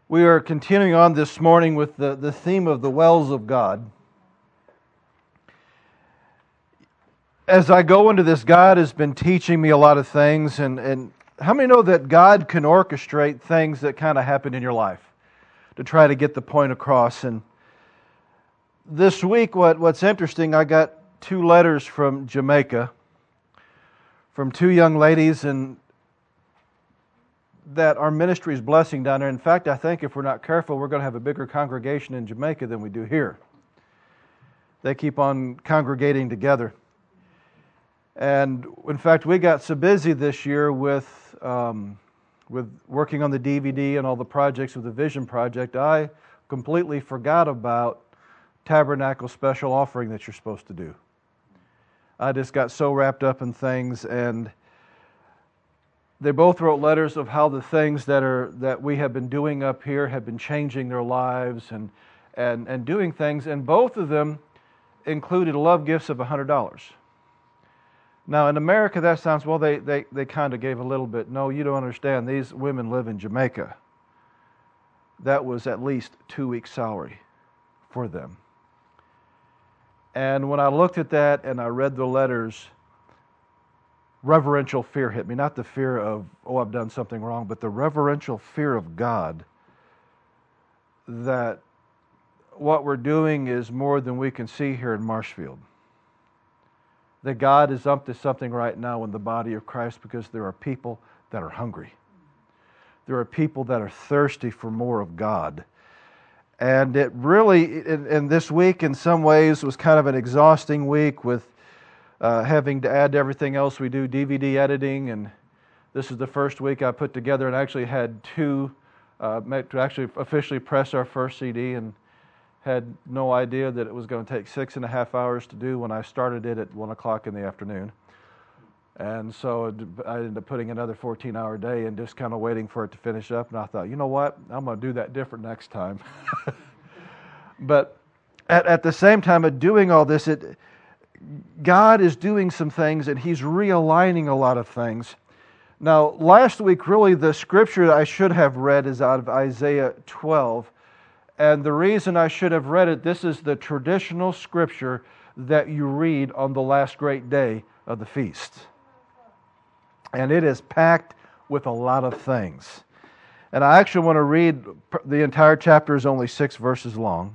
We are continuing on this morning with the theme of the wells of God. As I go into this, God has been teaching me a lot of things, and how many know that God can orchestrate things that kind of happen in your life to try to get the point across? And this week, what's interesting, I got 2 letters from Jamaica, from 2 young ladies, and that our ministry is blessing down there. In fact, I think if we're not careful, we're going to have a bigger congregation in Jamaica than we do here. They keep on congregating together. And in fact, we got so busy this year with working on the DVD and all the projects with the Vision Project, I completely forgot about Tabernacle special offering that you're supposed to do. I just got so wrapped up in things, and they both wrote letters of how the things that we have been doing up here have been changing their lives and doing things, and both of them included love gifts of $100. Now in America that sounds, well, they kind of gave a little bit. No, you don't understand. These women live in Jamaica. That was at least 2 weeks' salary for them. And when I looked at that and I read the letters, reverential fear hit me. Not the fear of, oh, I've done something wrong, but the reverential fear of God, that what we're doing is more than we can see here in Marshfield. That God is up to something right now in the body of Christ, because there are people that are hungry. There are people that are thirsty for more of God. And it really, in this week in some ways, was kind of an exhausting week with having to add to everything else we do, DVD editing, and this is the first week I put together and actually had 2 to actually officially press our first CD, and had no idea that it was going to take 6.5 hours to do when I started it at 1 o'clock in the afternoon. And so I ended up putting another 14-hour day and just kind of waiting for it to finish up, and I thought, you know what, I'm going to do that different next time. But at the same time of doing all this, God is doing some things, and He's realigning a lot of things. Now, last week, really, the scripture I should have read is out of Isaiah 12. And the reason I should have read it, this is the traditional scripture that you read on the last great day of the feast. And it is packed with a lot of things. And I actually want to read, the entire chapter is only 6 verses long.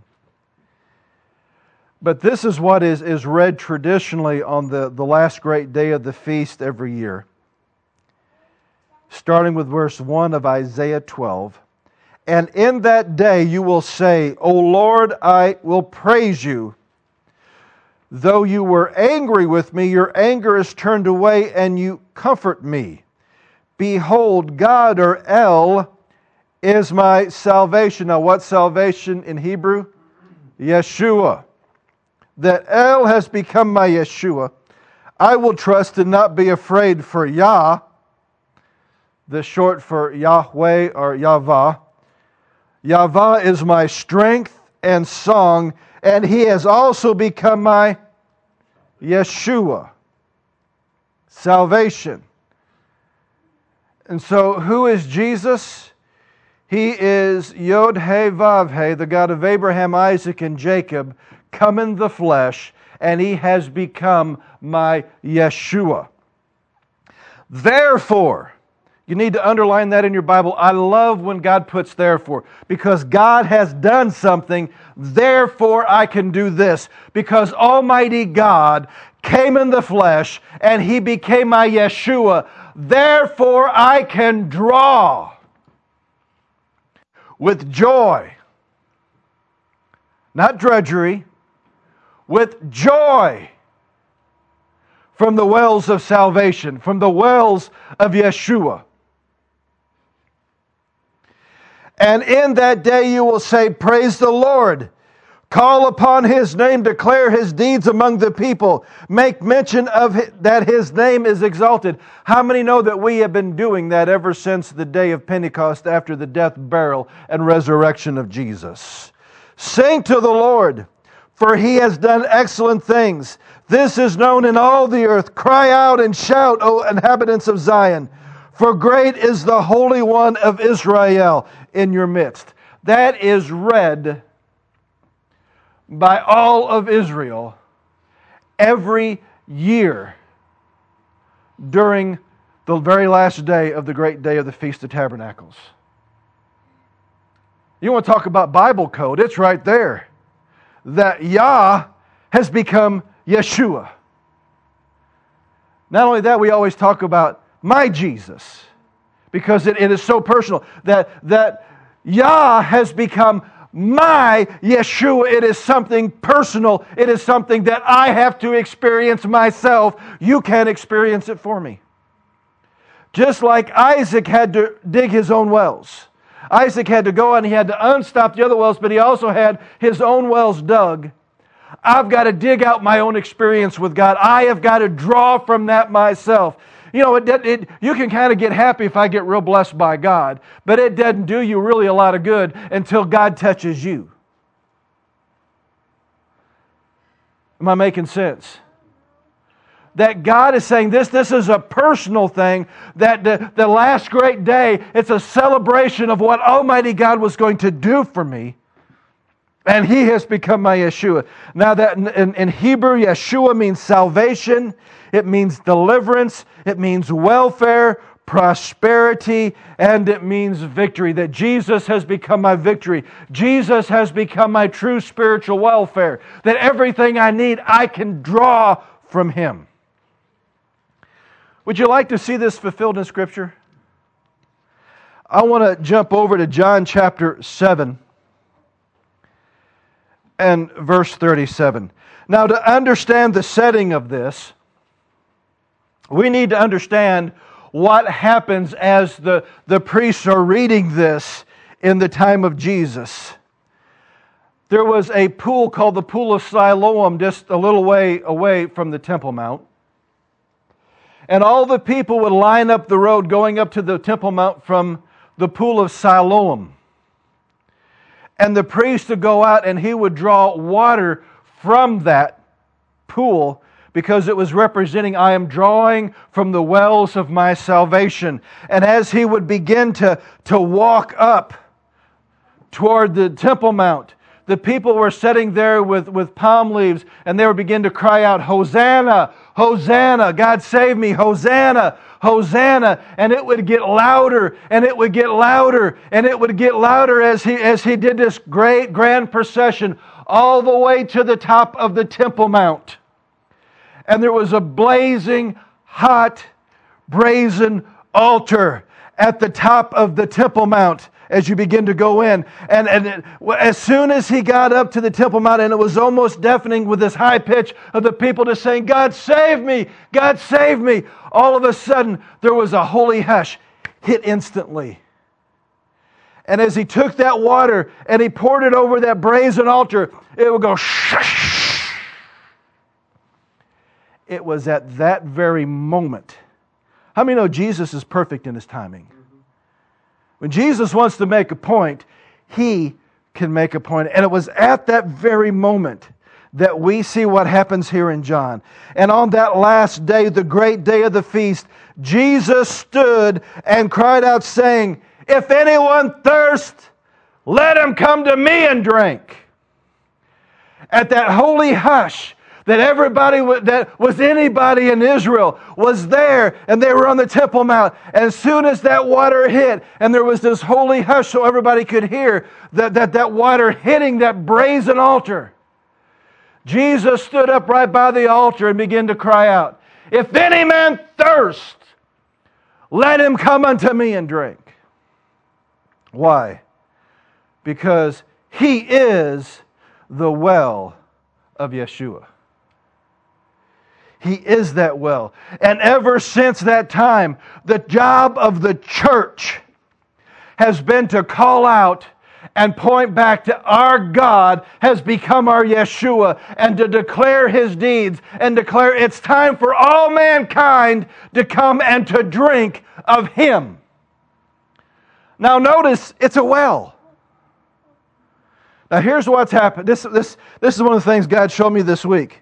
But this is what is read traditionally on the last great day of the feast every year. Starting with verse 1 of Isaiah 12. And in that day you will say, O Lord, I will praise you. Though you were angry with me, your anger is turned away, and you comfort me. Behold, God, or El, is my salvation. Now, what's salvation in Hebrew? Yeshua. That El has become my Yeshua. I will trust and not be afraid, for Yah, the short for Yahweh or Yahvah. Yahvah is my strength and song, and He has also become my Yeshua, salvation. And so, who is Jesus? He is Yod-Heh-Vav-Heh, the God of Abraham, Isaac, and Jacob, come in the flesh, and He has become my Yeshua. Therefore, you need to underline that in your Bible. I love when God puts therefore, because God has done something, therefore I can do this. Because Almighty God came in the flesh and He became my Yeshua, therefore I can draw with joy, not drudgery, with joy from the wells of salvation, from the wells of Yeshua. And in that day you will say, praise the Lord. Call upon His name, declare His deeds among the people. Make mention of that His name is exalted. How many know that we have been doing that ever since the day of Pentecost, after the death, burial, and resurrection of Jesus? Sing to the Lord, for He has done excellent things. This is known in all the earth. Cry out and shout, O inhabitants of Zion. For great is the Holy One of Israel in your midst. that is read by all of Israel every year during the very last day of the great day of the Feast of Tabernacles. You want to talk about Bible code? It's right there. That Yah has become Yeshua. Not only that, we always talk about my Jesus, because it is so personal. That Yah has become my Yeshua. It is something personal. It is something that I have to experience myself. You can't experience it for me. Just like Isaac had to dig his own wells. Isaac had to go and he had to unstop the other wells, but he also had his own wells dug. I've got to dig out my own experience with God. I have got to draw from that myself. You know, you can kind of get happy if I get real blessed by God, but it doesn't do you really a lot of good until God touches you. Am I making sense? That God is saying this is a personal thing, that the last great day, it's a celebration of what Almighty God was going to do for me. And He has become my Yeshua. Now that in Hebrew, Yeshua means salvation. It means deliverance. It means welfare, prosperity, and it means victory. That Jesus has become my victory. Jesus has become my true spiritual welfare. That everything I need, I can draw from Him. Would you like to see this fulfilled in Scripture? I want to jump over to John chapter 7. And verse 37. Now, to understand the setting of this, we need to understand what happens as the priests are reading this in the time of Jesus. There was a pool called the Pool of Siloam just a little way away from the Temple Mount. And all the people would line up the road going up to the Temple Mount from the Pool of Siloam. And the priest would go out and he would draw water from that pool because it was representing, I am drawing from the wells of my salvation. And as he would begin to walk up toward the Temple Mount, the people were sitting there with palm leaves and they would begin to cry out, Hosanna, Hosanna, God save me, Hosanna, Hosanna. And it would get louder and it would get louder and it would get louder as he did this great grand procession all the way to the top of the Temple Mount. And there was a blazing, hot, brazen altar at the top of the Temple Mount as you begin to go in. And as soon as he got up to the Temple Mount, and it was almost deafening with this high pitch of the people just saying, God save me, God save me. All of a sudden, there was a holy hush hit instantly. And as he took that water and he poured it over that brazen altar, it would go shh. It was at that very moment. How many know Jesus is perfect in His timing? When Jesus wants to make a point, He can make a point. And it was at that very moment that we see what happens here in John. And on that last day, the great day of the feast, Jesus stood and cried out saying, if anyone thirst, let him come to me and drink. At that holy hush, that everybody that was anybody in Israel was there, and they were on the Temple Mount. And as soon as that water hit, and there was this holy hush so everybody could hear that water hitting that brazen altar, Jesus stood up right by the altar and began to cry out, if any man thirst, let him come unto me and drink. Why? Because He is the well of Yeshua. He is that well. And ever since that time, the job of the church has been to call out and point back to our God has become our Yeshua, and to declare His deeds and declare it's time for all mankind to come and to drink of Him. Now notice, it's a well. Now here's what's happened. This is one of the things God showed me this week.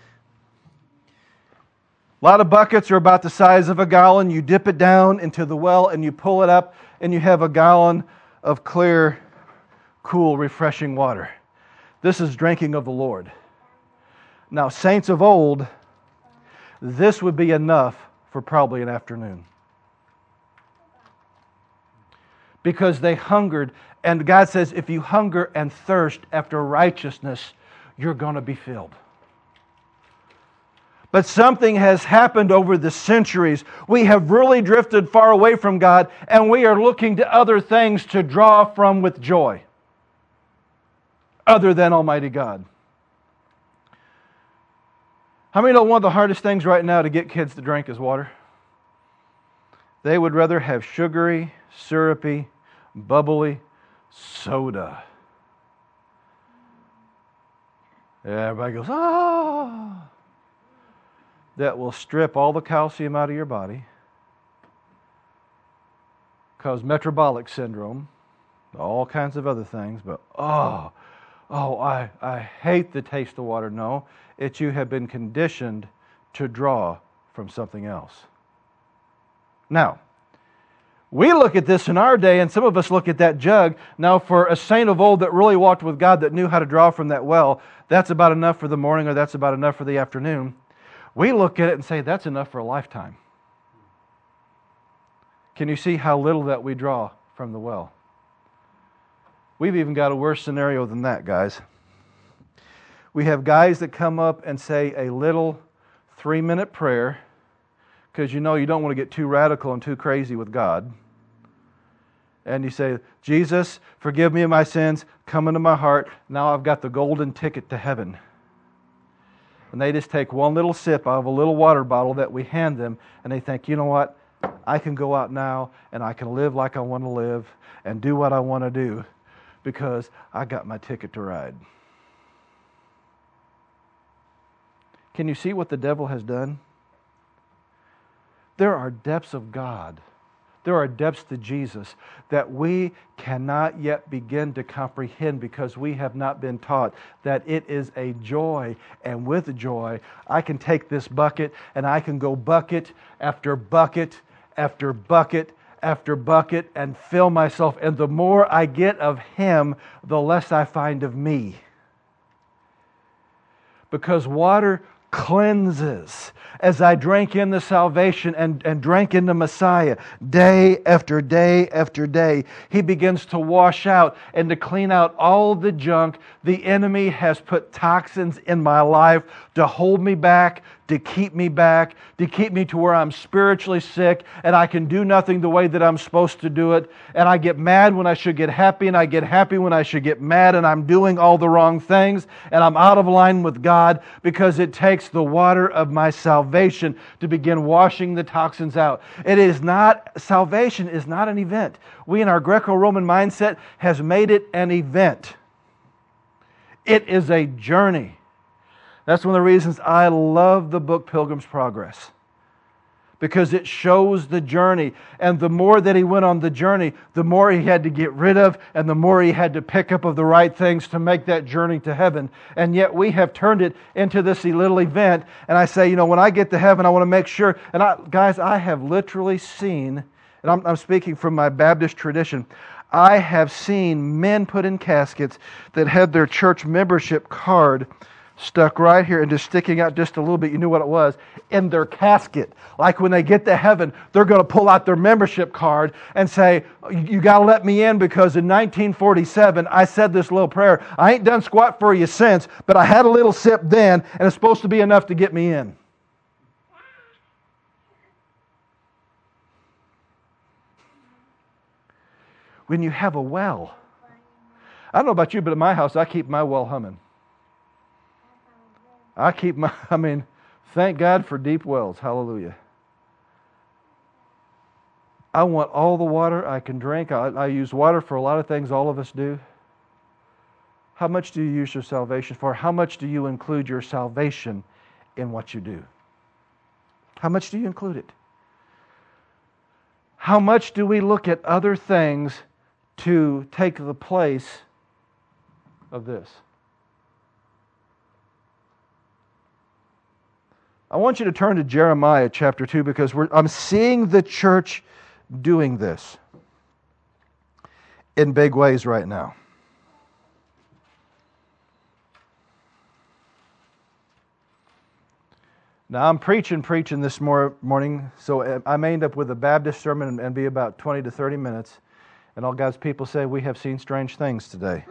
A lot of buckets are about the size of a gallon. You dip it down into the well and you pull it up and you have a gallon of clear cool, refreshing water. This is drinking of the Lord. Now, saints of old, this would be enough for probably an afternoon. Because they hungered, and God says, if you hunger and thirst after righteousness, you're going to be filled. But something has happened over the centuries. We have really drifted far away from God, and we are looking to other things to draw from with joy, other than Almighty God. How many know one of the hardest things right now to get kids to drink is water? They would rather have sugary, syrupy, bubbly soda. Everybody goes, ah! That will strip all the calcium out of your body, cause metabolic syndrome, all kinds of other things, but I hate the taste of water. No, it's you have been conditioned to draw from something else. Now, we look at this in our day, and some of us look at that jug. Now, for a saint of old that really walked with God, that knew how to draw from that well, that's about enough for the morning, or that's about enough for the afternoon. We look at it and say, that's enough for a lifetime. Can you see how little that we draw from the well? We've even got a worse scenario than that, guys. We have guys that come up and say a little 3-minute prayer, because you know you don't want to get too radical and too crazy with God. And you say, Jesus, forgive me of my sins, come into my heart, now I've got the golden ticket to heaven. And they just take one little sip out of a little water bottle that we hand them, and they think, you know what, I can go out now and I can live like I want to live and do what I want to do because I got my ticket to ride. Can you see what the devil has done? There are depths of God. There are depths to Jesus that we cannot yet begin to comprehend because we have not been taught that it is a joy. And with joy, I can take this bucket and I can go bucket after bucket after bucket after bucket and fill myself. And the more I get of Him, the less I find of me. Because water cleanses. As I drank in the salvation and drank in the Messiah, day after day after day, He begins to wash out and to clean out all the junk. The enemy has put toxins in my life to hold me back, to keep me back, to keep me to where I'm spiritually sick and I can do nothing the way that I'm supposed to do it. And I get mad when I should get happy, and I get happy when I should get mad, and I'm doing all the wrong things, and I'm out of line with God because it takes the water of my salvation to begin washing the toxins out. Salvation is not an event. We in our Greco-Roman mindset has made it an event. It is a journey. That's one of the reasons I love the book Pilgrim's Progress. Because it shows the journey. And the more that he went on the journey, the more he had to get rid of and the more he had to pick up of the right things to make that journey to heaven. And yet we have turned it into this little event. And I say, when I get to heaven, I want to make sure. And I have literally seen, and I'm speaking from my Baptist tradition, I have seen men put in caskets that had their church membership card stuck right here and just sticking out just a little bit. You knew what it was? In their casket. Like when they get to heaven, they're going to pull out their membership card and say, you got to let me in because in 1947 I said this little prayer. I ain't done squat for you since, but I had a little sip then and it's supposed to be enough to get me in. When you have a well. I don't know about you, but at my house I keep my well humming. Thank God for deep wells. Hallelujah. I want all the water I can drink. I use water for a lot of things all of us do. How much do you use your salvation for? How much do you include your salvation in what you do? How much do you include it? How much do we look at other things to take the place of this? I want you to turn to Jeremiah chapter 2 because I'm seeing the church doing this in big ways right now. Now, I'm preaching this morning, so I may end up with a Baptist sermon and be about 20 to 30 minutes. And all God's people say, we have seen strange things today.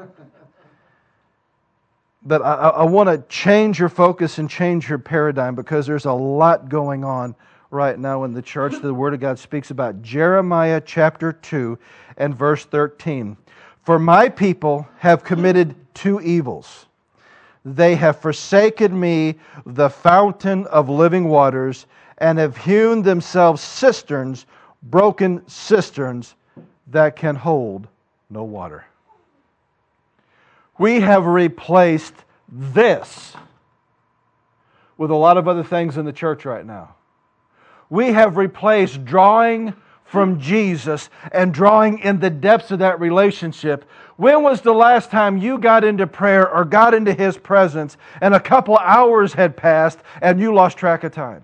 But I want to change your focus and change your paradigm, because there's a lot going on right now in the church. The Word of God speaks about Jeremiah chapter 2 and verse 13. For my people have committed two evils. They have forsaken me, the fountain of living waters, and have hewn themselves cisterns, broken cisterns that can hold no water. We have replaced this with a lot of other things in the church right now. We have replaced drawing from Jesus and drawing in the depths of that relationship. When was the last time you got into prayer or got into His presence and a couple hours had passed and you lost track of time?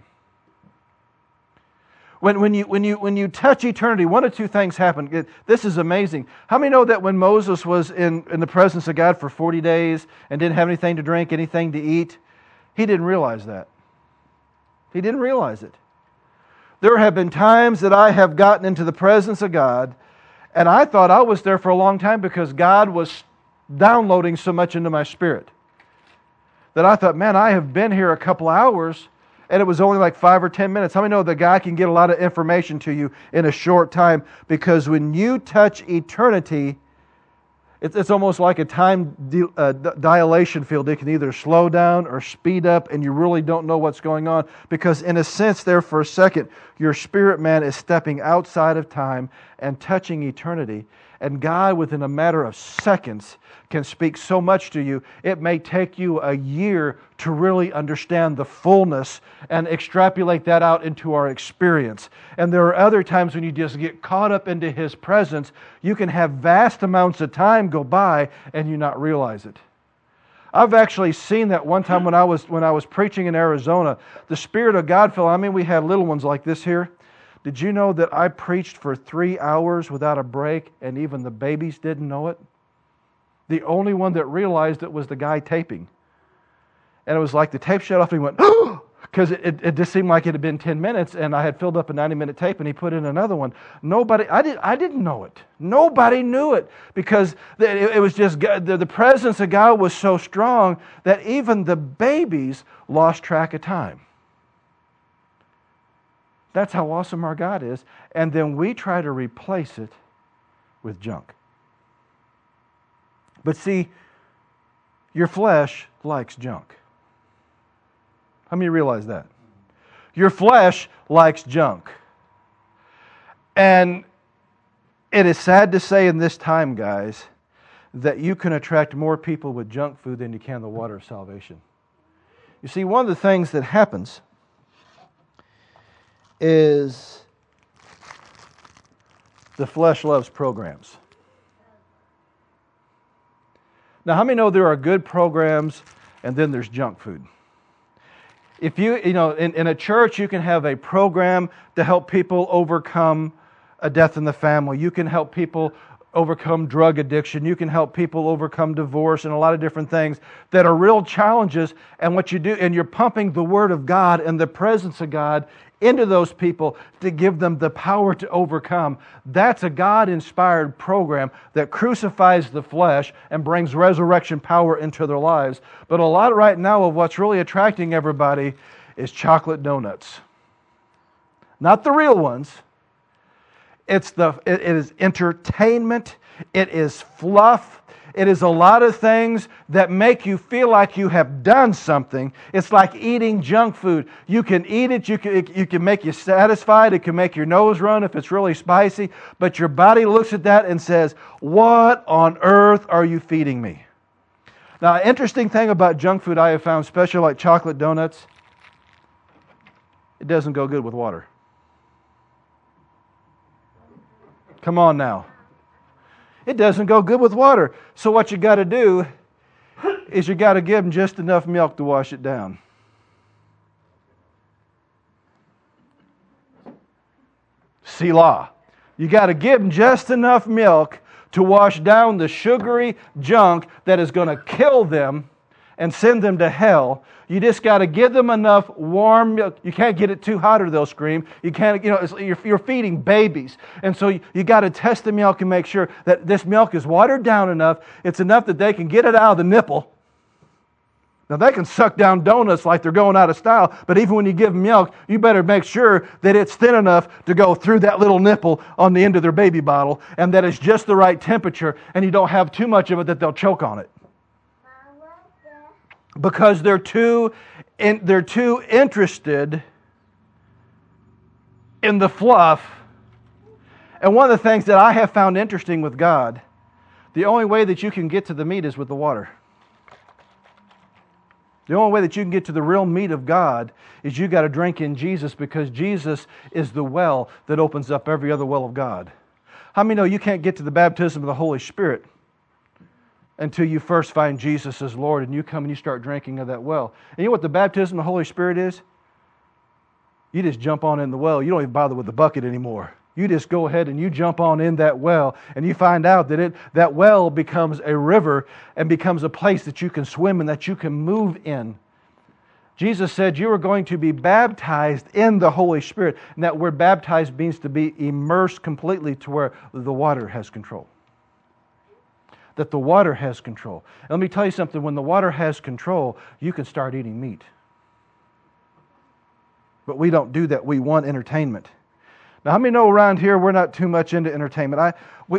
When you touch eternity, one of two things happen. This is amazing. How many know that when Moses was in the presence of God for 40 days and didn't have anything to drink, anything to eat, he didn't realize that. He didn't realize it. There have been times that I have gotten into the presence of God and I thought I was there for a long time because God was downloading so much into my spirit that I thought, man, I have been here a couple hours and it was only like 5 or 10 minutes. How many know that God can get a lot of information to you in a short time? Because when you touch eternity, it's almost like a time dilation field. It can either slow down or speed up, and you really don't know what's going on. Because in a sense there for a second, your spirit man is stepping outside of time and touching eternity. And God, within a matter of seconds, can speak so much to you. It may take you a year to really understand the fullness and extrapolate that out into our experience. And there are other times when you just get caught up into His presence. You can have vast amounts of time go by and you not realize it. I've actually seen that one time when I was preaching in Arizona. The Spirit of God fell. I mean, we had little ones like this here. Did you know that I preached for 3 hours without a break and even the babies didn't know it? The only one that realized it was the guy taping. And it was like the tape shut off and he went, oh! Because it just seemed like it had been 10 minutes and I had filled up a 90-minute tape and he put in another one. I didn't know it. Nobody knew it because it was just, the presence of God was so strong that even the babies lost track of time. That's how awesome our God is. And then we try to replace it with junk. But see, your flesh likes junk. How many realize that? Your flesh likes junk. And it is sad to say in this time, guys, that you can attract more people with junk food than you can the water of salvation. You see, one of the things that happens is the flesh loves programs. Now, how many know there are good programs and then there's junk food? If in a church, you can have a program to help people overcome a death in the family. You can help people overcome drug addiction. You can help people overcome divorce and a lot of different things that are real challenges. And what you do, and you're pumping the Word of God and the presence of God into those people to give them the power to overcome. That's a God-inspired program that crucifies the flesh and brings resurrection power into their lives. But a lot right now of what's really attracting everybody is chocolate donuts. Not the real ones. It is entertainment. It is fluff. It is a lot of things that make you feel like you have done something. It's like eating junk food. You can eat it, you can make you satisfied, it can make your nose run if it's really spicy, but your body looks at that and says, what on earth are you feeding me? Now, interesting thing about junk food I have found, especially like chocolate donuts, it doesn't go good with water. Come on now. It doesn't go good with water. So what you got to do is you got to give them just enough milk to wash it down. Selah. You got to give them just enough milk to wash down the sugary junk that is going to kill them and send them to hell. You just got to give them enough warm milk. You can't get it too hot or they'll scream. You can't, you're feeding babies. And so you got to test the milk and make sure that this milk is watered down enough. It's enough that they can get it out of the nipple. Now, they can suck down donuts like they're going out of style, but even when you give them milk, you better make sure that it's thin enough to go through that little nipple on the end of their baby bottle, and that it's just the right temperature, and you don't have too much of it that they'll choke on it. Because they're too interested in the fluff. And one of the things that I have found interesting with God, the only way that you can get to the meat is with the water. The only way that you can get to the real meat of God is you got to drink in Jesus, because Jesus is the well that opens up every other well of God. How many know you can't get to the baptism of the Holy Spirit until you first find Jesus as Lord and you come and you start drinking of that well? And you know what the baptism of the Holy Spirit is? You just jump on in the well. You don't even bother with the bucket anymore. You just go ahead and you jump on in that well, and you find out that that well becomes a river and becomes a place that you can swim in, that you can move in. Jesus said you are going to be baptized in the Holy Spirit. And that word baptized means to be immersed completely to where the water has control. That the water has control. And let me tell you something, when the water has control, you can start eating meat. But we don't do that. We want entertainment. Now, how many know around here we're not too much into entertainment?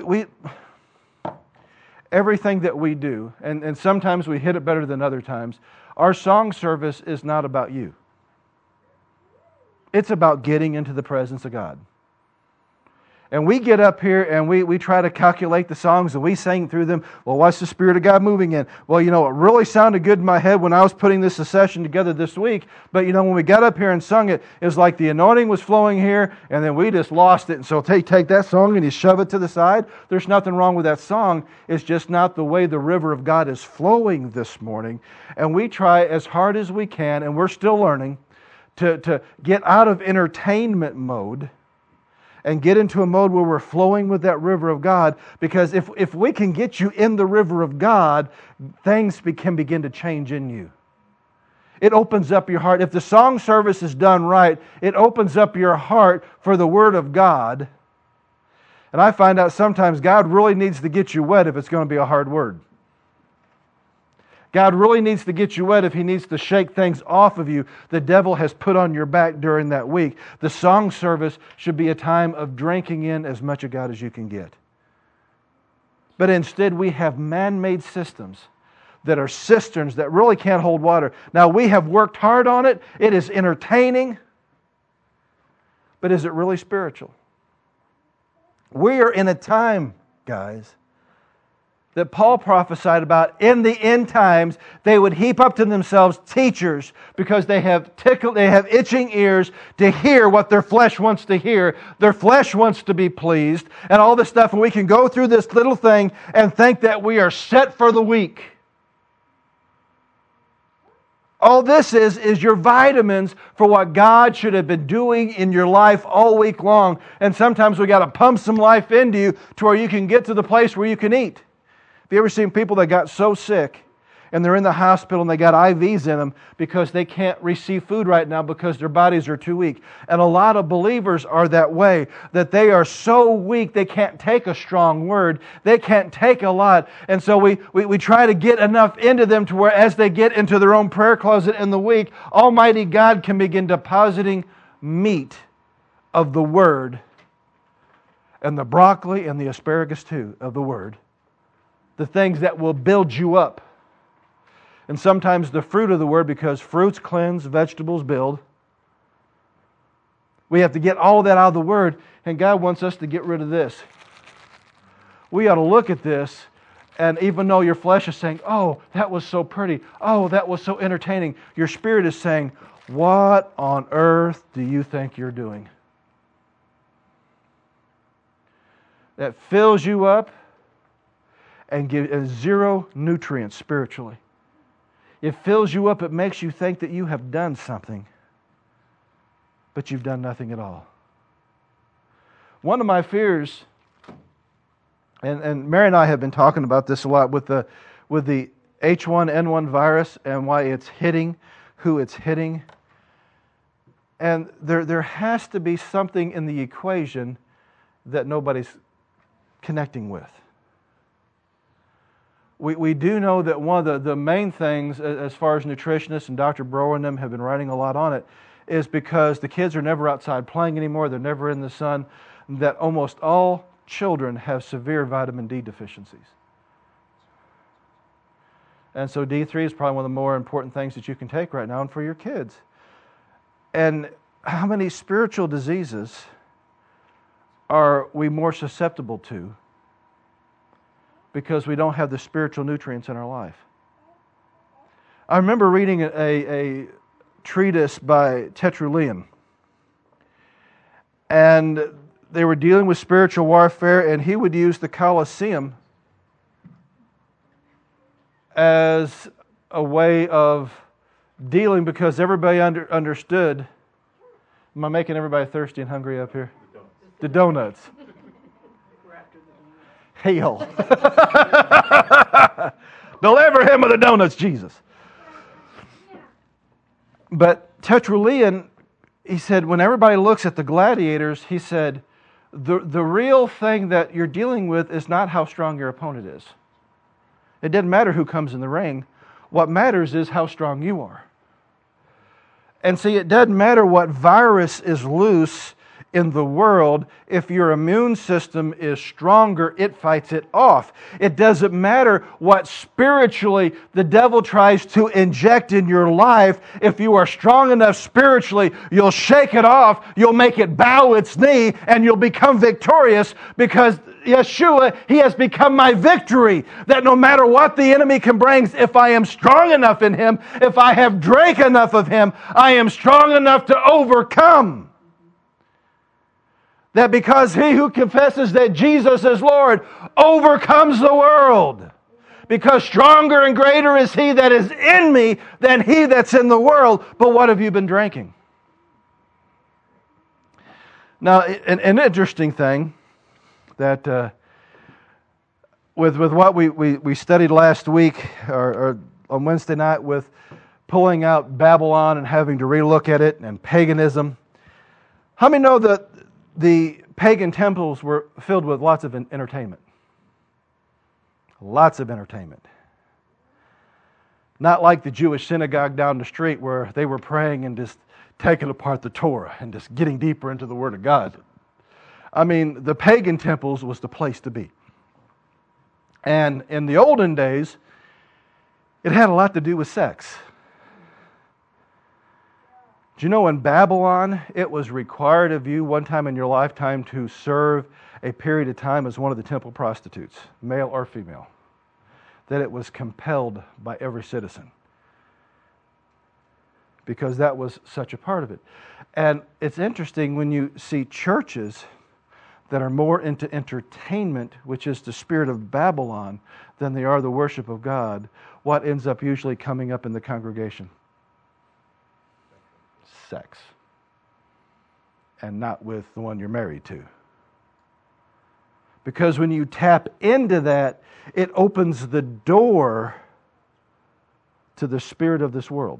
Everything that we do, and sometimes we hit it better than other times, our song service is not about you. It's about getting into the presence of God. And we get up here and we try to calculate the songs and we sing through them. Well, what's the Spirit of God moving in? Well, it really sounded good in my head when I was putting this session together this week. But, when we got up here and sung it, it was like the anointing was flowing here and then we just lost it. And so take that song and you shove it to the side. There's nothing wrong with that song. It's just not the way the river of God is flowing this morning. And we try as hard as we can, and we're still learning, to get out of entertainment mode and get into a mode where we're flowing with that river of God. Because if we can get you in the river of God, things can begin to change in you. It opens up your heart. If the song service is done right, it opens up your heart for the Word of God. And I find out sometimes God really needs to get you wet if it's going to be a hard word. God really needs to get you wet if He needs to shake things off of you the devil has put on your back during that week. The song service should be a time of drinking in as much of God as you can get. But instead we have man-made systems that are cisterns that really can't hold water. Now, we have worked hard on it. It is entertaining. But is it really spiritual? We are in a time, guys, that Paul prophesied about. In the end times, they would heap up to themselves teachers because they have itching ears to hear what their flesh wants to hear. Their flesh wants to be pleased and all this stuff. And we can go through this little thing and think that we are set for the week. All this is your vitamins for what God should have been doing in your life all week long. And sometimes we got to pump some life into you to where you can get to the place where you can eat. Have you ever seen people that got so sick and they're in the hospital and they got IVs in them because they can't receive food right now because their bodies are too weak? And a lot of believers are that way, that they are so weak they can't take a strong word. They can't take a lot. And so we try to get enough into them to where as they get into their own prayer closet in the week, Almighty God can begin depositing meat of the Word and the broccoli and the asparagus too of the Word. The things that will build you up. And sometimes the fruit of the Word, because fruits cleanse, vegetables build. We have to get all of that out of the Word, and God wants us to get rid of this. We ought to look at this, and even though your flesh is saying, oh, that was so pretty, oh, that was so entertaining, your spirit is saying, what on earth do you think you're doing? That fills you up and gives zero nutrients spiritually. It fills you up. It makes you think that you have done something, but you've done nothing at all. One of my fears, and Mary and I have been talking about this a lot with the H1N1 virus and why it's hitting who it's hitting. And there has to be something in the equation that nobody's connecting with. We do know that one of the main things, as far as nutritionists and Dr. Brower and them have been writing a lot on it, is because the kids are never outside playing anymore, they're never in the sun, that almost all children have severe vitamin D deficiencies. And so D3 is probably one of the more important things that you can take right now and for your kids. And how many spiritual diseases are we more susceptible to because we don't have the spiritual nutrients in our life? I remember reading a treatise by Tertullian, and they were dealing with spiritual warfare, and he would use the Colosseum as a way of dealing because everybody understood. Am I making everybody thirsty and hungry up here? The donuts. Hail. Deliver him of the donuts, Jesus. But Tertullian, he said, when everybody looks at the gladiators, he said, the real thing that you're dealing with is not how strong your opponent is. It doesn't matter who comes in the ring. What matters is how strong you are. And see, it doesn't matter what virus is loose in the world. If your immune system is stronger, it fights it off. It doesn't matter what spiritually the devil tries to inject in your life. If you are strong enough spiritually, you'll shake it off, you'll make it bow its knee, and you'll become victorious because Yeshua, He has become my victory. That no matter what the enemy can bring, if I am strong enough in Him, if I have drank enough of Him, I am strong enough to overcome. That because he who confesses that Jesus is Lord overcomes the world. Because stronger and greater is He that is in me than he that's in the world. But what have you been drinking? Now, an interesting thing that with what we studied last week or on Wednesday night with pulling out Babylon and having to relook at it and paganism. How many know that the pagan temples were filled with lots of entertainment? Lots of entertainment. Not like the Jewish synagogue down the street where they were praying and just taking apart the Torah and just getting deeper into the Word of God. I mean, the pagan temples was the place to be. And in the olden days, it had a lot to do with sex. Do you know in Babylon, it was required of you one time in your lifetime to serve a period of time as one of the temple prostitutes, male or female. That it was compelled by every citizen. Because that was such a part of it. And it's interesting when you see churches that are more into entertainment, which is the spirit of Babylon, than they are the worship of God, what ends up usually coming up in the congregation? Sex. And not with the one you're married to. Because when you tap into that, it opens the door to the spirit of this world.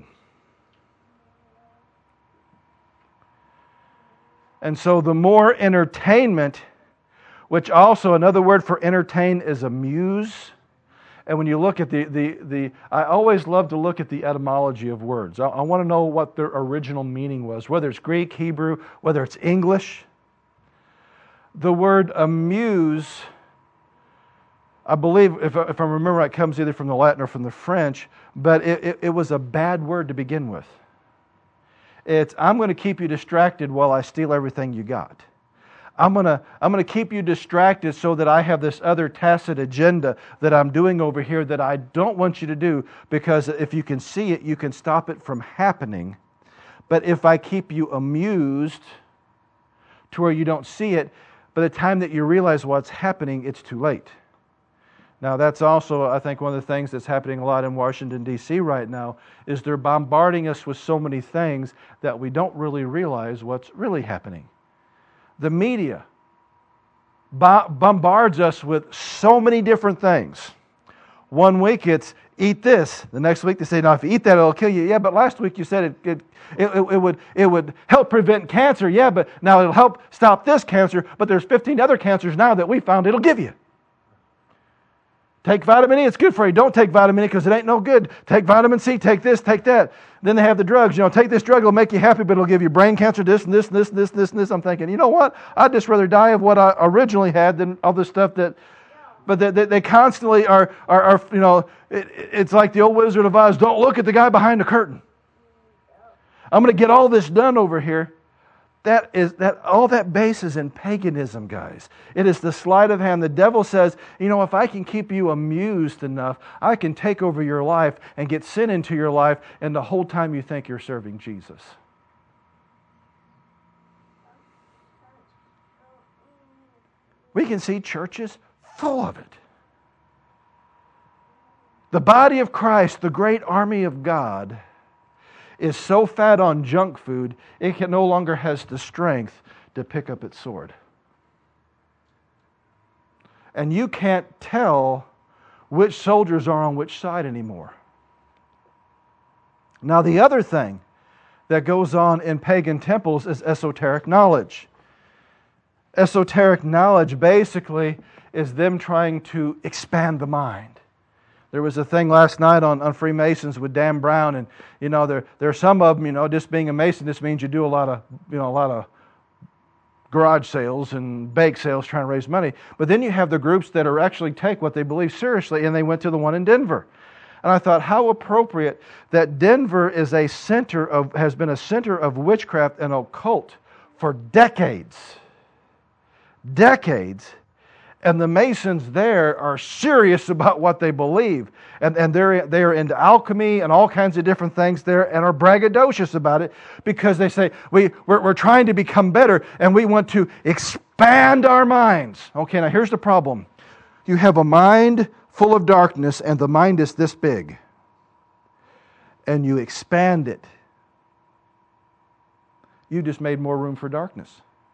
And so the more entertainment, which also another word for entertain is amuse. And when you look at I always love to look at the etymology of words. I want to know what their original meaning was, whether it's Greek, Hebrew, whether it's English. The word amuse, I believe, if I remember right, comes either from the Latin or from the French, but it was a bad word to begin with. It's, I'm going to keep you distracted while I steal everything you got. I'm going to keep you distracted so that I have this other tacit agenda that I'm doing over here that I don't want you to do, because if you can see it, you can stop it from happening. But if I keep you amused to where you don't see it, by the time that you realize what's happening, it's too late. Now, that's also, I think, one of the things that's happening a lot in Washington, D.C. right now, is they're bombarding us with so many things that we don't really realize what's really happening. The media bombards us with so many different things. One week it's eat this. The next week they say, no, if you eat that, it'll kill you. Yeah, but last week you said it would help prevent cancer. Yeah, but now it'll help stop this cancer, but there's 15 other cancers now that we found it'll give you. Take vitamin E, it's good for you. Don't take vitamin E because it ain't no good. Take vitamin C, take this, take that. Then they have the drugs. Take this drug, it'll make you happy, but it'll give you brain cancer, this and this and this and this and this and this. I'm thinking, you know what? I'd just rather die of what I originally had than all the stuff that... But they constantly are it's like the old Wizard of Oz, don't look at the guy behind the curtain. I'm going to get all this done over here. All that bases in paganism, guys. It is the sleight of hand. The devil says, if I can keep you amused enough, I can take over your life and get sin into your life, and the whole time you think you're serving Jesus. We can see churches full of it. The body of Christ, the great army of God, is so fat on junk food, it no longer has the strength to pick up its sword. And you can't tell which soldiers are on which side anymore. Now, the other thing that goes on in pagan temples is esoteric knowledge. Esoteric knowledge basically is them trying to expand the mind. There was a thing last night on Freemasons with Dan Brown, and there are some of them. Just being a Mason, this means you do a lot of garage sales and bake sales trying to raise money. But then you have the groups that are actually take what they believe seriously, and they went to the one in Denver. And I thought, how appropriate that Denver is has been a center of witchcraft and occult for decades. Decades. And the Masons there are serious about what they believe. And they're into alchemy and all kinds of different things there and are braggadocious about it because they say, we're trying to become better and we want to expand our minds. Okay, now here's the problem. You have a mind full of darkness and the mind is this big. And you expand it. You just made more room for darkness.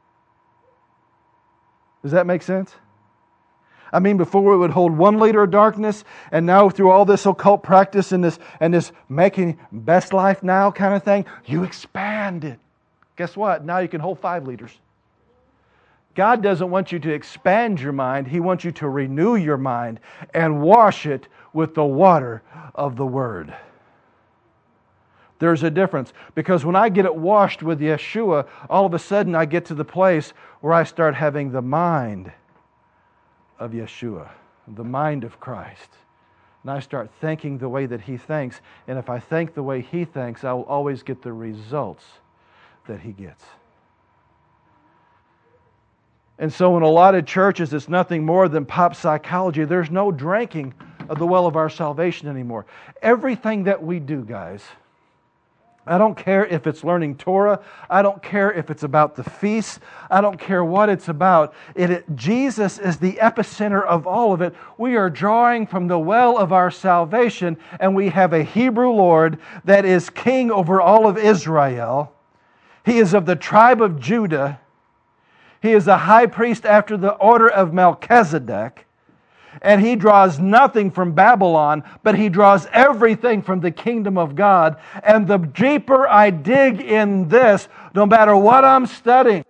Does that make sense? I mean, before it would hold 1 liter of darkness, and now through all this occult practice and this making best life now kind of thing, you expand it. Guess what? Now you can hold 5 liters. God doesn't want you to expand your mind. He wants you to renew your mind and wash it with the water of the Word. There's a difference. Because when I get it washed with Yeshua, all of a sudden I get to the place where I start having the mind of Yeshua, the mind of Christ. And I start thinking the way that He thinks. And if I think the way He thinks, I will always get the results that He gets. And so in a lot of churches, it's nothing more than pop psychology. There's no drinking of the well of our salvation anymore. Everything that we do, guys, I don't care if it's learning Torah. I don't care if it's about the feasts. I don't care what it's about. Jesus is the epicenter of all of it. We are drawing from the well of our salvation, and we have a Hebrew Lord that is king over all of Israel. He is of the tribe of Judah. He is a high priest after the order of Melchizedek. And He draws nothing from Babylon, but He draws everything from the kingdom of God. And the deeper I dig in this, no matter what I'm studying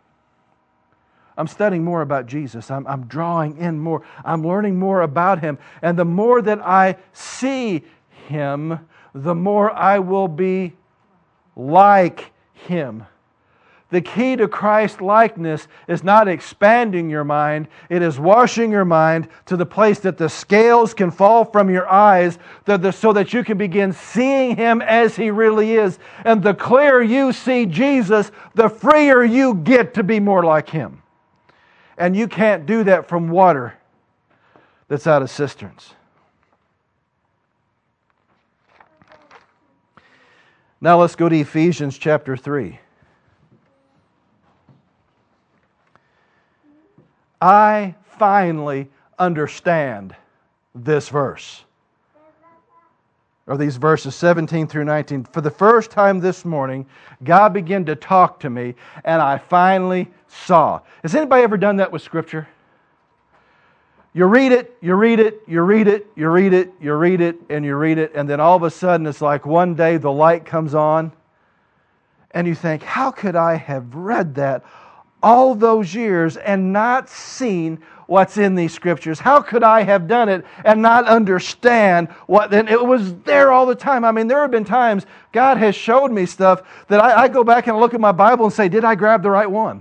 more about Jesus. I'm drawing in more. I'm learning more about Him. And the more that I see Him, the more I will be like Him. The key to Christ likeness is not expanding your mind, it is washing your mind to the place that the scales can fall from your eyes so that you can begin seeing Him as He really is. And the clearer you see Jesus, the freer you get to be more like Him. And you can't do that from water that's out of cisterns. Now let's go to Ephesians chapter 3. I finally understand this verse. Or these verses 17 through 19. For the first time this morning, God began to talk to me, and I finally saw. Has anybody ever done that with Scripture? You read it, you read it, you read it, you read it, you read it, and you read it, and then all of a sudden it's like one day the light comes on, and you think, how could I have read that all those years and not seen what's in these scriptures? How could I have done it and not understand what? And it was there all the time. I mean, there have been times God has showed me stuff that I go back and look at my Bible and say, did I grab the right one?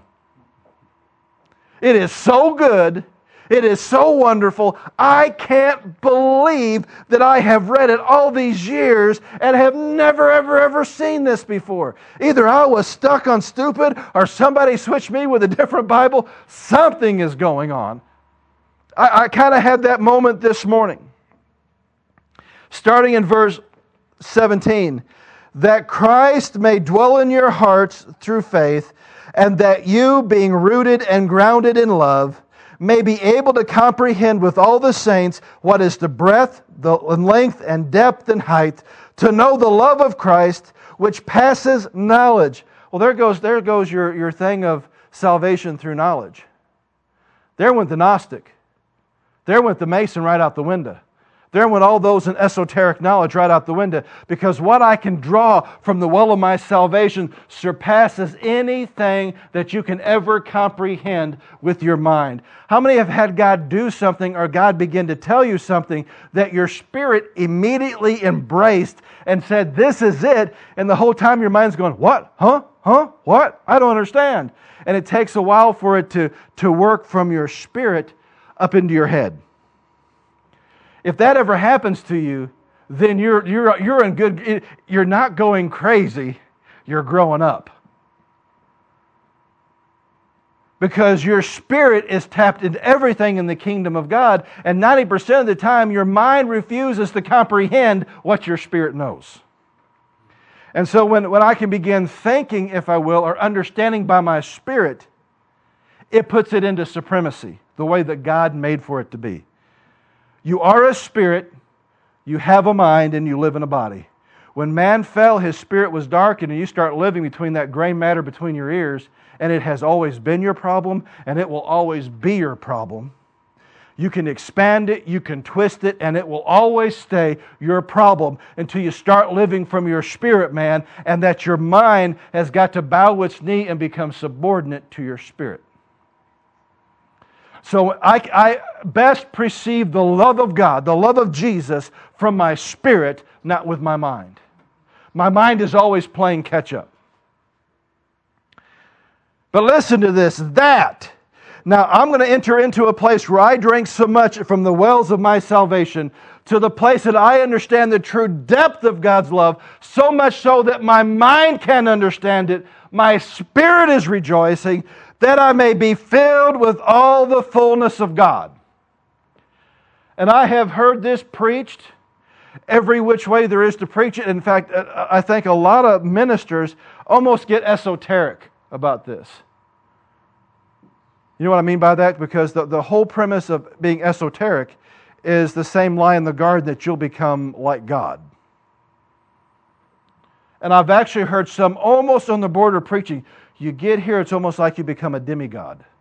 It is so good. It is so wonderful. I can't believe that I have read it all these years and have never, ever, ever seen this before. Either I was stuck on stupid or somebody switched me with a different Bible. Something is going on. I kind of had that moment this morning. Starting in verse 17. That Christ may dwell in your hearts through faith, and that you, being rooted and grounded in love, may be able to comprehend with all the saints what is the breadth, the length, and depth, and height, to know the love of Christ, which passes knowledge. Well, there goes your thing of salvation through knowledge. There went the Gnostic. There went the Mason right out the window. There went all those in esoteric knowledge right out the window, because what I can draw from the well of my salvation surpasses anything that you can ever comprehend with your mind. How many have had God do something or God begin to tell you something that your spirit immediately embraced and said, this is it, and the whole time your mind's going, what? Huh? What? I don't understand. And it takes a while for it to work from your spirit up into your head. If that ever happens to you, then you're in good. You're not going crazy. You're growing up, because your spirit is tapped into everything in the kingdom of God, and 90% of the time, your mind refuses to comprehend what your spirit knows. And so, when I can begin thinking, if I will, or understanding by my spirit, it puts it into supremacy, the way that God made for it to be. You are a spirit, you have a mind, and you live in a body. When man fell, his spirit was darkened, and you start living between that gray matter between your ears, and it has always been your problem, and it will always be your problem. You can expand it, you can twist it, and it will always stay your problem until you start living from your spirit, man, and that your mind has got to bow its knee and become subordinate to your spirit. So I best perceive the love of God, the love of Jesus, from my spirit, not with my mind. My mind is always playing catch up. But listen to this, now I'm going to enter into a place where I drink so much from the wells of my salvation, to the place that I understand the true depth of God's love, so much so that my mind can understand it, my spirit is rejoicing, that I may be filled with all the fullness of God. And I have heard this preached every which way there is to preach it. In fact, I think a lot of ministers almost get esoteric about this. You know what I mean by that? Because the whole premise of being esoteric is the same lie in the garden, that you'll become like God. And I've actually heard some almost on the border preaching, you get here, it's almost like you become a demigod. You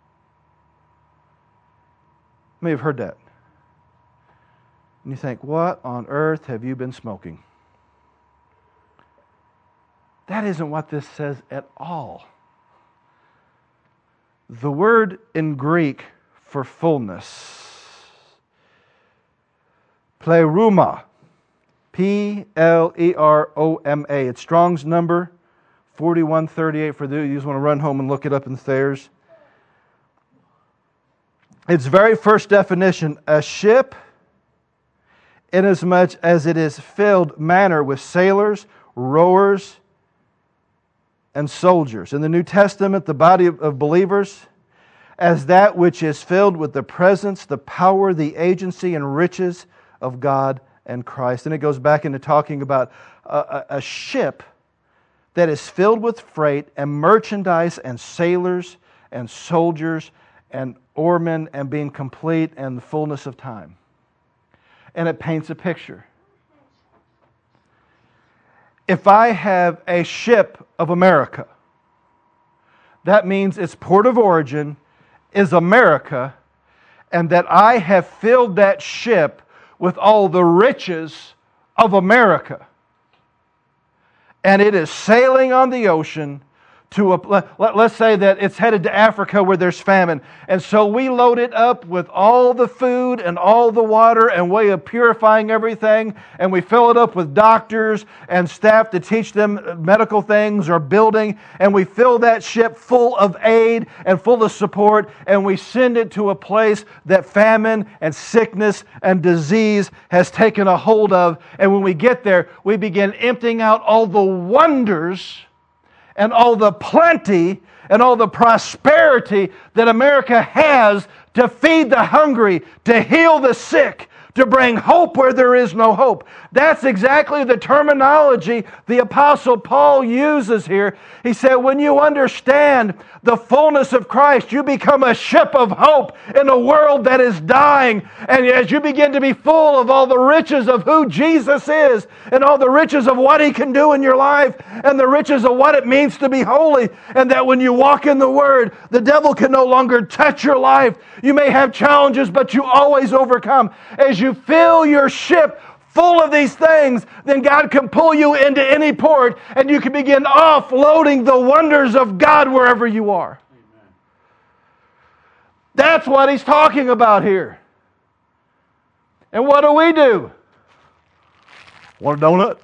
may have heard that. And you think, what on earth have you been smoking? That isn't what this says at all. The word in Greek for fullness, pleroma, P-L-E-R-O-M-A. It's Strong's number 4138 for those you just want to run home and look it up in Thayer's. Its very first definition, a ship, inasmuch as it is filled manner with sailors, rowers, and soldiers. In the New Testament, the body of believers, as that which is filled with the presence, the power, the agency, and riches of God and Christ. And it goes back into talking about a ship that is filled with freight and merchandise and sailors and soldiers and oarmen and being complete and the fullness of time. And it paints a picture. If I have a ship of America, that means its port of origin is America, and that I have filled that ship with all the riches of America. And it is sailing on the ocean to let's say that it's headed to Africa where there's famine. And so we load it up with all the food and all the water and way of purifying everything. And we fill it up with doctors and staff to teach them medical things or building. And we fill that ship full of aid and full of support. And we send it to a place that famine and sickness and disease has taken a hold of. And when we get there, we begin emptying out all the wonders and all the plenty and all the prosperity that America has to feed the hungry, to heal the sick, to bring hope where there is no hope. That's exactly the terminology the Apostle Paul uses here. He said, when you understand the fullness of Christ, you become a ship of hope in a world that is dying. And as you begin to be full of all the riches of who Jesus is, and all the riches of what He can do in your life, and the riches of what it means to be holy, and that when you walk in the Word, the devil can no longer touch your life. You may have challenges, but you always overcome. As you fill your ship full of these things, then God can pull you into any port and you can begin offloading the wonders of God wherever you are. Amen. That's what He's talking about here. And what do? Want a donut?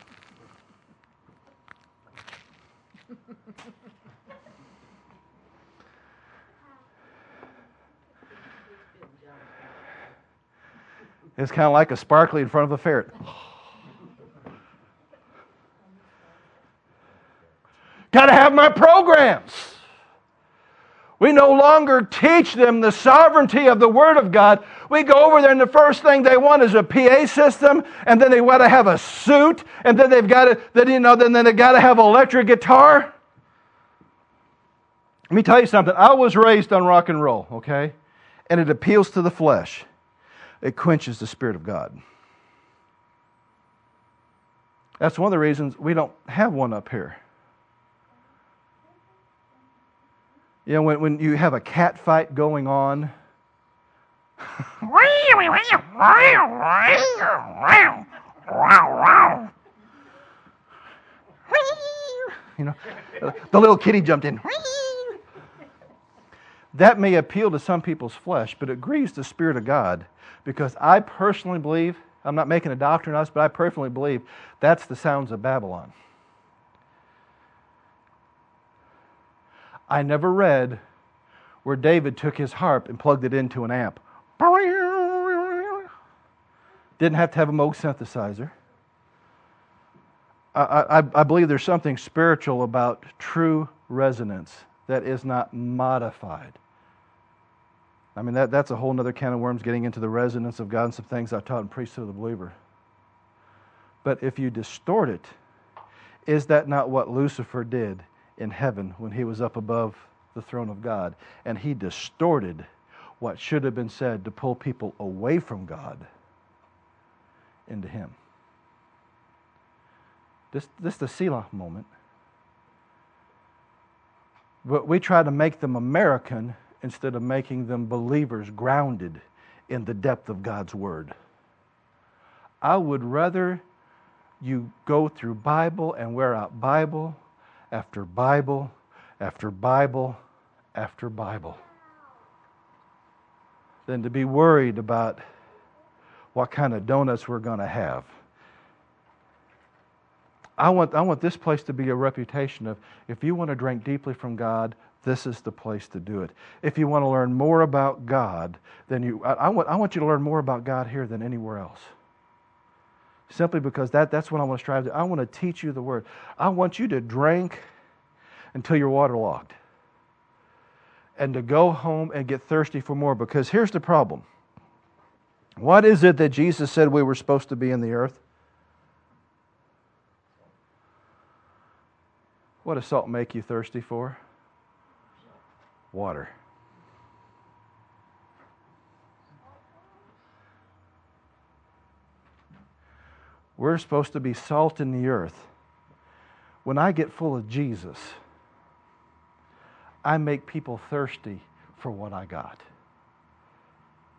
It's kind of like a sparkly in front of a ferret. Got to have my programs. We no longer teach them the sovereignty of the Word of God. We go over there and the first thing they want is a PA system, and then they want to have a suit, and then they've got to, then they've got to have an electric guitar. Let me tell you something. I was raised on rock and roll, okay? And it appeals to the flesh. It quenches the Spirit of God. That's one of the reasons we don't have one up here. You know, when you have a cat fight going on, you know, the little kitty jumped in. That may appeal to some people's flesh, but it grieves the Spirit of God. Because I personally believe, I'm not making a doctrine of this, but I personally believe that's the sounds of Babylon. I never read where David took his harp and plugged it into an amp. Didn't have to have a Moog synthesizer. I believe there's something spiritual about true resonance that is not modified. I mean, that's a whole other can of worms, getting into the resonance of God and some things I taught in Priesthood of the Believer. But if you distort it, is that not what Lucifer did in heaven when he was up above the throne of God? And he distorted what should have been said to pull people away from God into Him. This is the Selah moment. But we try to make them American instead of making them believers grounded in the depth of God's Word. I would rather you go through Bible and wear out Bible after Bible after Bible after Bible than to be worried about what kind of donuts we're going to have. I want this place to be a reputation of, if you want to drink deeply from God, this is the place to do it. If you want to learn more about God, then I want you to learn more about God here than anywhere else. Simply because that's what I want to strive to. I want to teach you the Word. I want you to drink until you're waterlogged. And to go home and get thirsty for more. Because here's the problem. What is it that Jesus said we were supposed to be in the earth? What does salt make you thirsty for? Water. We're supposed to be salt in the earth. When I get full of Jesus, I make people thirsty for what I got.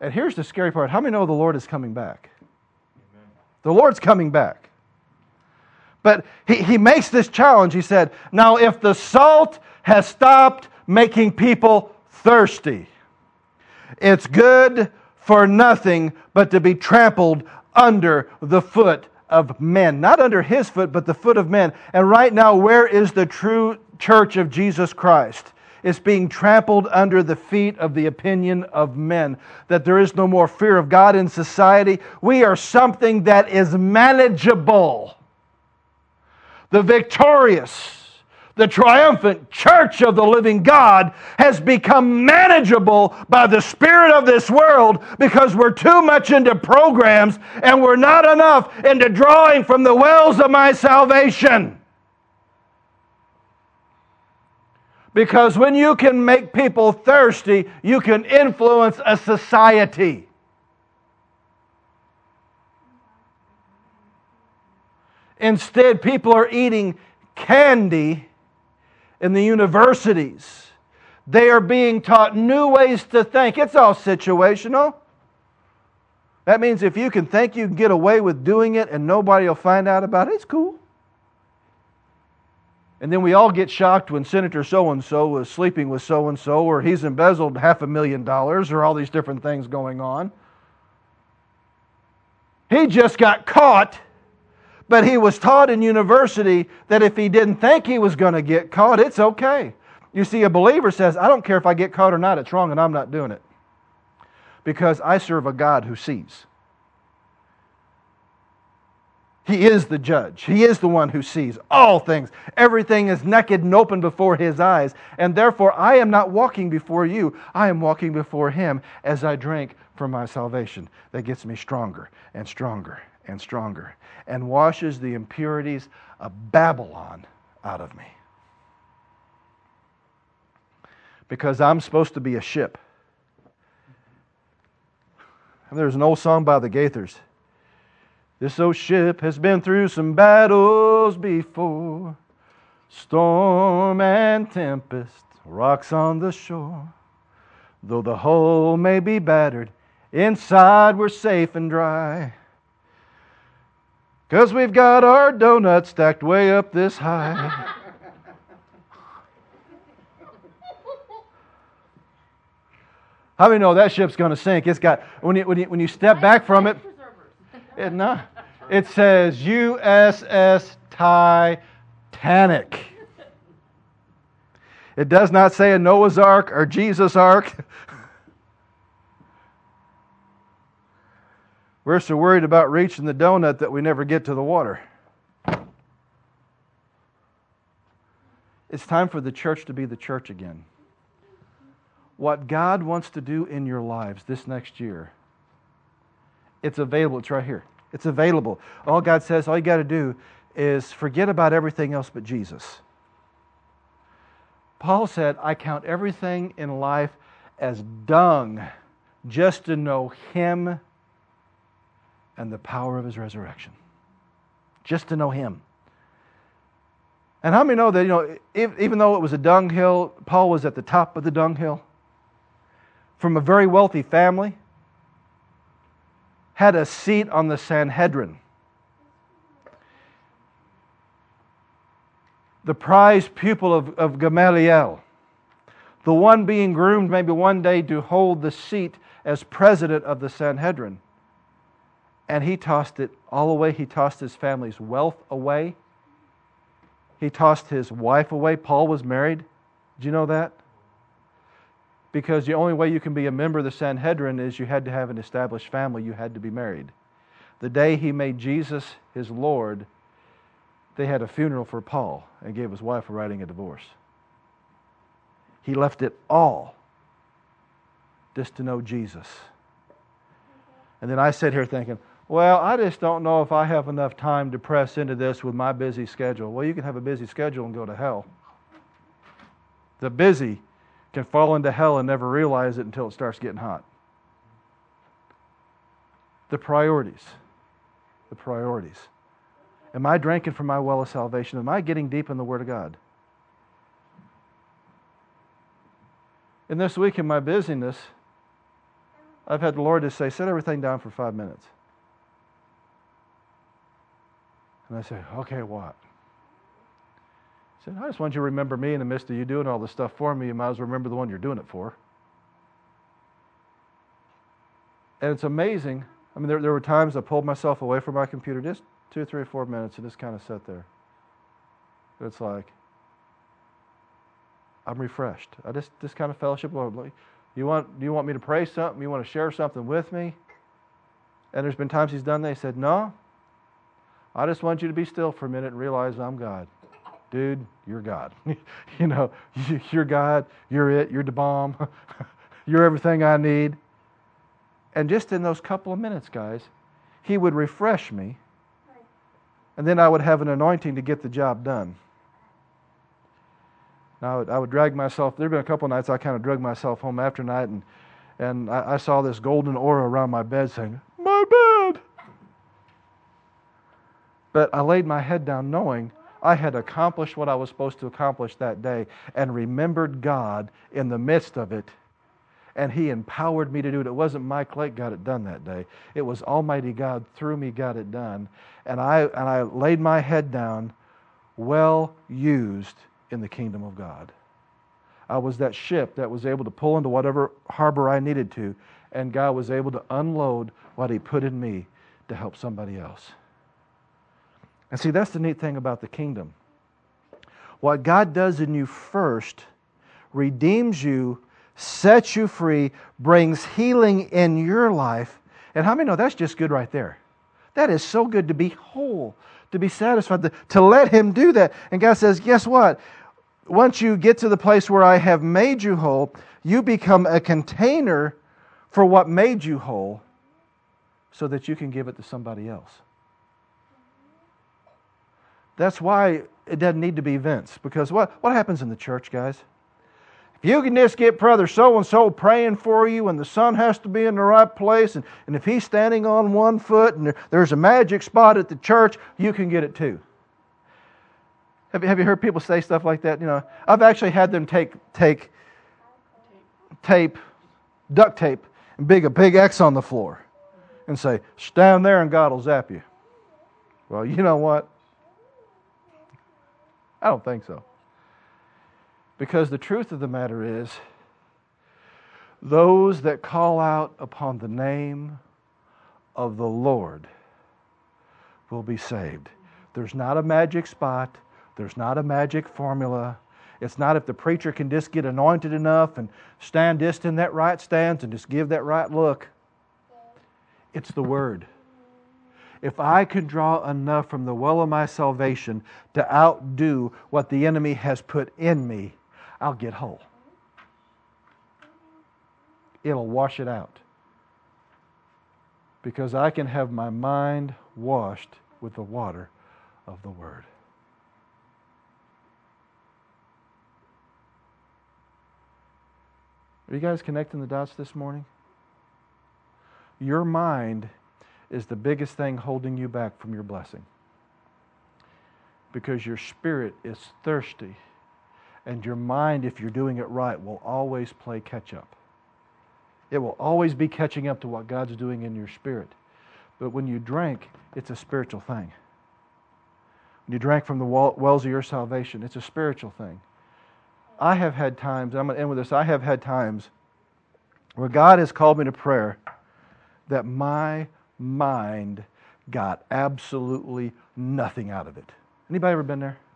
And here's the scary part. How many know the Lord is coming back? Amen. The Lord's coming back. But he makes this challenge. He said, now if the salt has stopped making people thirsty, it's good for nothing but to be trampled under the foot of men. Not under His foot, but the foot of men. And right now, where is the true church of Jesus Christ? It's being trampled under the feet of the opinion of men. That there is no more fear of God in society. We are something that is manageable. The victorious, the triumphant church of the living God has become manageable by the spirit of this world because we're too much into programs and we're not enough into drawing from the wells of my salvation. Because when you can make people thirsty, you can influence a society. Instead, people are eating candy in the universities. They are being taught new ways to think. It's all situational. That means if you can think you can get away with doing it and nobody will find out about it, it's cool. And then we all get shocked when Senator so-and-so was sleeping with so-and-so, or he's embezzled $500,000, or all these different things going on. He just got caught, but he was taught in university that if he didn't think he was going to get caught, it's okay. You see, a believer says, I don't care if I get caught or not, it's wrong and I'm not doing it. Because I serve a God who sees. He is the judge. He is the one who sees all things. Everything is naked and open before His eyes. And therefore, I am not walking before you. I am walking before Him as I drink from my salvation. That gets me stronger and stronger and stronger and washes the impurities of Babylon out of me. Because I'm supposed to be a ship. And there's an old song by the Gaithers. This old ship has been through some battles before. Storm and tempest, rocks on the shore. Though the hull may be battered, inside we're safe and dry. 'Cause we've got our donuts stacked way up this high. How many know that ship's going to sink? It's got when you step back from it. It says USS Titanic. It does not say a Noah's Ark or Jesus Ark. We're so worried about reaching the donut that we never get to the water. It's time for the church to be the church again. What God wants to do in your lives this next year, it's available. It's right here. It's available. All God says, all you got to do is forget about everything else but Jesus. Paul said, I count everything in life as dung just to know Him and the power of His resurrection. Just to know Him. And how many know that, even though it was a dunghill, Paul was at the top of the dunghill? From a very wealthy family, had a seat on the Sanhedrin. The prized pupil of Gamaliel. The one being groomed maybe one day to hold the seat as president of the Sanhedrin. And he tossed it all away. He tossed his family's wealth away. He tossed his wife away. Paul was married. Did you know that? Because the only way you can be a member of the Sanhedrin is you had to have an established family. You had to be married. The day he made Jesus his Lord, they had a funeral for Paul and gave his wife a writing a divorce. He left it all just to know Jesus. And then I sit here thinking, well, I just don't know if I have enough time to press into this with my busy schedule. Well, you can have a busy schedule and go to hell. The busy can fall into hell and never realize it until it starts getting hot. The priorities. The priorities. Am I drinking from my well of salvation? Am I getting deep in the Word of God? And this week in my busyness, I've had the Lord just say, set everything down for 5 minutes. And I say, okay, what? He said, I just want you to remember me in the midst of you doing all this stuff for me. You might as well remember the one you're doing it for. And it's amazing. I mean, there were times I pulled myself away from my computer just 2, 3, 4 minutes and just kind of sat there. It's like, I'm refreshed. I just kind of fellowship with the Lord. Do you want me to pray something? You want to share something with me? And there's been times He's done that. He said, no, I just want you to be still for a minute and realize I'm God. Dude, you're God. You know, you're God. You're it. You're the bomb. You're everything I need. And just in those couple of minutes, guys, He would refresh me. And then I would have an anointing to get the job done. Now, I would drag myself. There have been a couple of nights I kind of dragged myself home after night, and I saw this golden aura around my bed saying, my bed! But I laid my head down knowing I had accomplished what I was supposed to accomplish that day and remembered God in the midst of it. And He empowered me to do it. It wasn't Mike Lake got it done that day. It was Almighty God through me got it done. And I laid my head down, well used in the kingdom of God. I was that ship that was able to pull into whatever harbor I needed to, and God was able to unload what He put in me to help somebody else. And see, that's the neat thing about the kingdom. What God does in you first redeems you, sets you free, brings healing in your life. And how many know that's just good right there? That is so good to be whole, to be satisfied, to let Him do that. And God says, guess what? Once you get to the place where I have made you whole, you become a container for what made you whole so that you can give it to somebody else. That's why it doesn't need to be Vince. Because what happens in the church, guys? If you can just get brother so-and-so praying for you and the son has to be in the right place, and if he's standing on one foot and there's a magic spot at the church, you can get it too. Have you heard people say stuff like that? You know, I've actually had them take duct tape, and a big X on the floor and say, stand there and God will zap you. Well, you know what? I don't think so. Because the truth of the matter is, those that call out upon the name of the Lord will be saved. There's not a magic spot. There's not a magic formula. It's not if the preacher can just get anointed enough and stand just in that right stance and just give that right look. It's the Word. If I can draw enough from the well of my salvation to outdo what the enemy has put in me, I'll get whole. It'll wash it out. Because I can have my mind washed with the water of the Word. Are you guys connecting the dots this morning? Your mind is the biggest thing holding you back from your blessing. Because your spirit is thirsty. And your mind, if you're doing it right, will always play catch up. It will always be catching up to what God's doing in your spirit. But when you drink, it's a spiritual thing. When you drank from the wells of your salvation, it's a spiritual thing. I have had times, I'm going to end with this, I have had times where God has called me to prayer that my mind got absolutely nothing out of it. Anybody ever been there?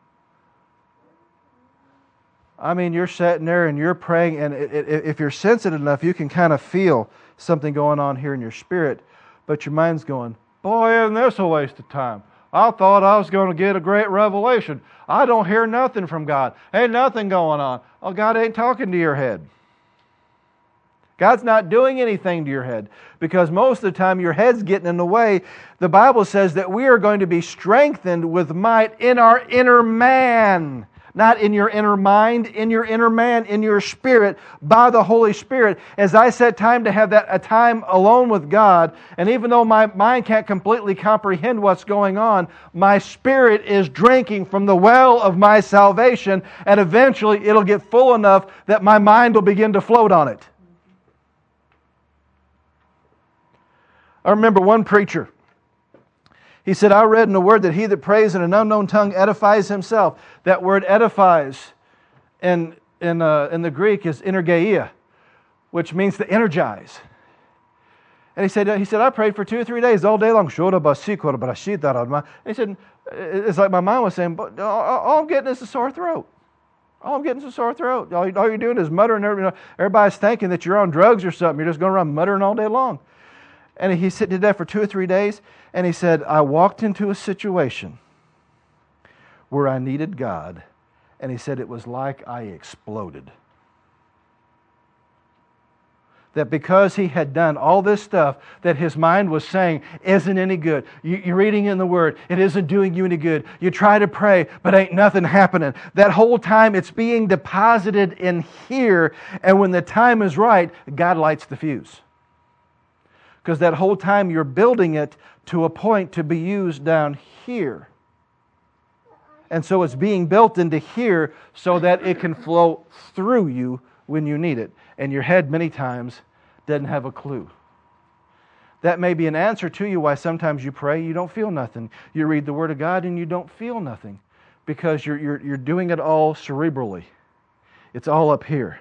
I mean, you're sitting there and you're praying, and if you're sensitive enough, you can kind of feel something going on here in your spirit, but your mind's going, boy, isn't this a waste of time? I thought I was going to get a great revelation. I don't hear nothing from God. Ain't nothing going on. Oh, God ain't talking to your head. God's not doing anything to your head, because most of the time your head's getting in the way. The Bible says that we are going to be strengthened with might in our inner man. Not in your inner mind, in your inner man, in your spirit, by the Holy Spirit. As I set time to have a time alone with God, and even though my mind can't completely comprehend what's going on, my spirit is drinking from the well of my salvation, and eventually it'll get full enough that my mind will begin to float on it. I remember one preacher. He said, I read in the Word that he that prays in an unknown tongue edifies himself. That word edifies in the Greek is energeia, which means to energize. And he said, I prayed for 2 or 3 days all day long. And he said, it's like my mind was saying, but all I'm getting is a sore throat. All I'm getting is a sore throat. All you're doing is muttering. Everybody's thinking that you're on drugs or something. You're just going around muttering all day long. And he did that for 2 or 3 days. And he said, I walked into a situation where I needed God. And he said, it was like I exploded. That because he had done all this stuff that his mind was saying isn't any good. You're reading in the Word, it isn't doing you any good. You try to pray, but ain't nothing happening. That whole time it's being deposited in here, and when the time is right, God lights the fuse. Because that whole time you're building it to a point to be used down here. And so it's being built into here so that it can flow through you when you need it. And your head many times doesn't have a clue. That may be an answer to you why sometimes you pray, you don't feel nothing. You read the Word of God and you don't feel nothing. Because you're doing it all cerebrally. It's all up here.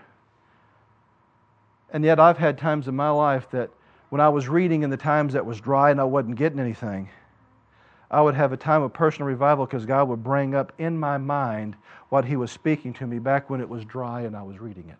And yet I've had times in my life that when I was reading in the times that was dry and I wasn't getting anything, I would have a time of personal revival because God would bring up in my mind what He was speaking to me back when it was dry and I was reading it.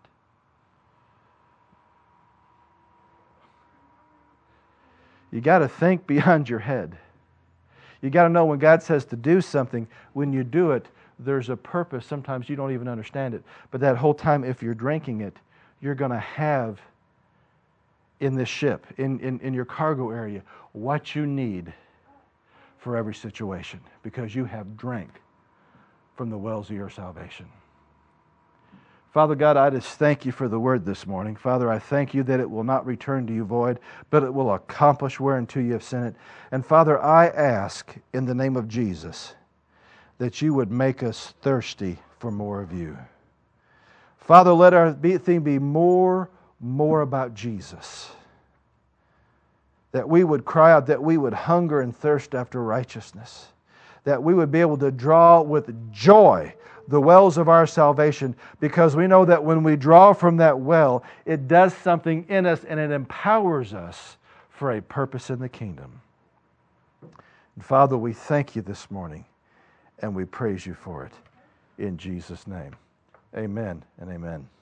You got to think beyond your head. You got to know when God says to do something, when you do it, there's a purpose. Sometimes you don't even understand it. But that whole time, if you're drinking it, you're going to have in this ship, in your cargo area, what you need for every situation because you have drank from the wells of your salvation. Father God, I just thank you for the Word this morning. Father, I thank you that it will not return to you void, but it will accomplish whereunto you have sent it. And Father, I ask in the name of Jesus that you would make us thirsty for more of you. Father, let our thing be more about Jesus. That we would cry out, that we would hunger and thirst after righteousness. That we would be able to draw with joy the wells of our salvation, because we know that when we draw from that well, it does something in us and it empowers us for a purpose in the kingdom. And Father, we thank you this morning and we praise you for it. In Jesus' name, amen and amen.